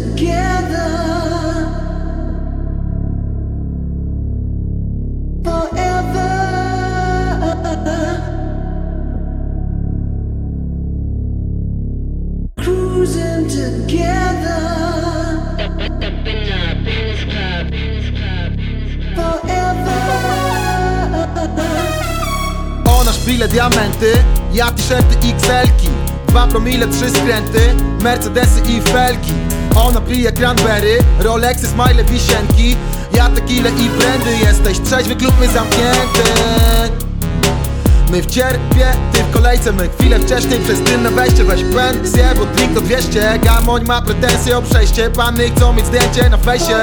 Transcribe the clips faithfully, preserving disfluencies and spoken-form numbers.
together forever. Cruising together forever. Ona szpile diamenty, ja t-shirty X L-ki, dwa promile, trzy skręty, Mercedesy i felki. Ona pije cranberry, Rolexy, smile, wisienki, ja tequila i brandy. Jesteś trzeźwy, klub my zamknięty. My w cierpie, ty w kolejce, my chwilę wcześniej przez tylne wejście. Weź pensję, bo drink to dwieście. Gamoń ma pretensje o przejście, panny chcą mieć zdjęcie na fejsie.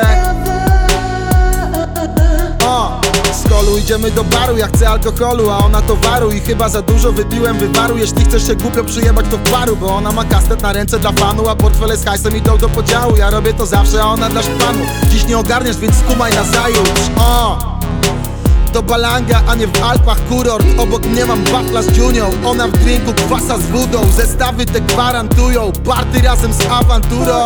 O, z kolu idziemy do baru, ja chcę alkoholu, a ona towaru. I chyba za dużo wypiłem wywaru. Jeśli chcesz się głupio przyjebać, to w baru, bo ona ma kastet na ręce dla fanu, a portfele z hajsem idą do podziału. Ja robię to zawsze, a ona dla szpanu. Dziś nie ogarniesz, więc skumaj nazajutrz. O, to Balanga, a nie w Alpach kurort. Obok mnie mam wafla z Junią, ona w drinku kwasa z wodą. Zestawy te gwarantują party razem z awanturą.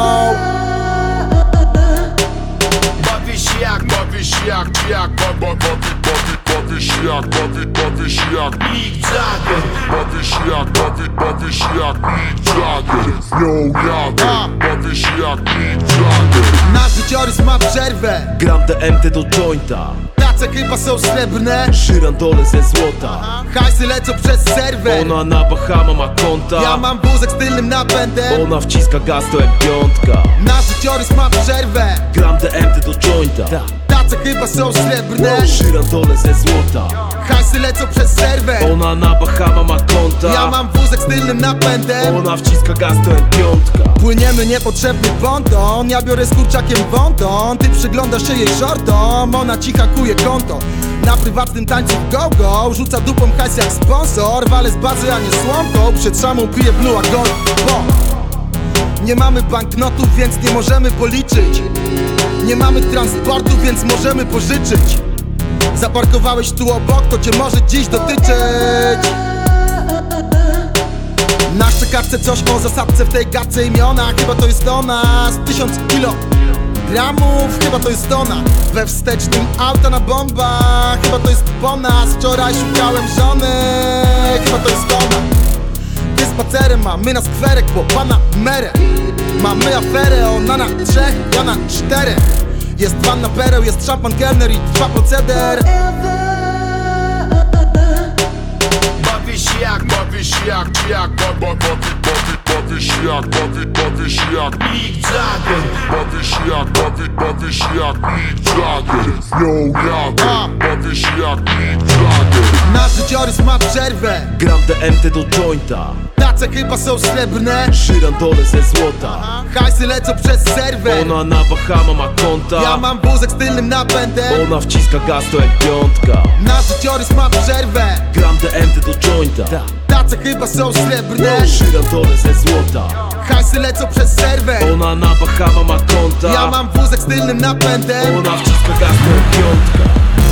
Bawię się jak, bawię się jak, jak, bawi, bawi, bawi, bawię się jak, bawi, bawię się jak Mick Jagger. Bawię się jak, bawi, bawię się jak Mick Jagger. Yo, Jagger, bawię się jak Mick Jagger. Nasz życiorys ma przerwę, Gram D M T do jointa, tace chyba są srebrne, żyrandole ze złota. hajsy lecą przez serwer. Ona na Bahama ma konta, Ja mam wózek z tylnym napędem. ona wciska gaz to M pięć. Nasz życiorys ma przerwę, Gram D M T do jointa, tace chyba są srebrne, żyrandole ze złota. hajsy lecą przez serwer. Ona na Bahama ma konta, Ja mam wózek z tylnym napędem. ona wciska gaz to M pięć. Płyniemy niepotrzebny ponton, ja biorę z kurczakiem wąton. Ty przyglądasz się jej shortom, ona ci hakuje konto. Na prywatnym tańcu w go-go, rzuca dupą hajs jak sponsor. Walę z bazy, a nie słomką, przed szamą piję blue a gold, bo nie mamy banknotów, więc nie możemy policzyć. Nie mamy transportu, więc możemy pożyczyć. Zaparkowałeś tu obok, to cię może dziś dotyczyć. Na szczekawce coś o zasadce w tej gadce imiona. Chyba to jest ona, z tysiąc kilogramów. Chyba to jest ona, we wstecznym auta na bombach. Chyba to jest po nas, wczoraj szukałem żony. Chyba to jest ona. Ty spacerem, mamy na skwerek, bo pana merę. Mamy aferę, ona na trzech, ja na czterech. Jest wanna pereł, jest szampan kelner i trwa proceder. Bawię się jak, bawię się jak, jak, bawi, bawi, bawi, bawię się jak, bawi, bawię się jak Mick Jagger. Bawię się jak, bawi, bawię się jak Mick Jagger. Yo, Jagger, bawię się jak Mick Jagger. Nasz życiorys ma przerwę, Gram D M T do jointa, tace chyba są srebrne, żyrandole ze złota. hajsy lecą przez serwer. Ona na Bahama ma konta, Ja mam wózek z tylnym napędem. ona wciska gaz to M pięć. Nasz życiorys ma przerwę, Gram D M T do jointa, tace chyba są srebrne, żyrandole ze złota. hajsy lecą przez serwer. Ona na Bahama ma konta, Ja mam wózek z tylnym napędem. ona wciska gaz to M pięć.